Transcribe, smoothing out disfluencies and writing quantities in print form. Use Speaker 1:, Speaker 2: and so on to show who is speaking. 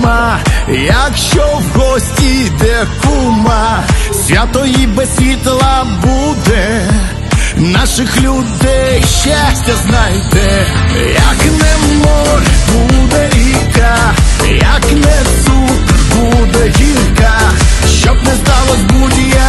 Speaker 1: нема, якщо в гості йде кума, свято і без світла буде, наших людей щастя знайде. Як не море, буде ріка, як не цукор, буде гірка, щоб не сталось будь-яка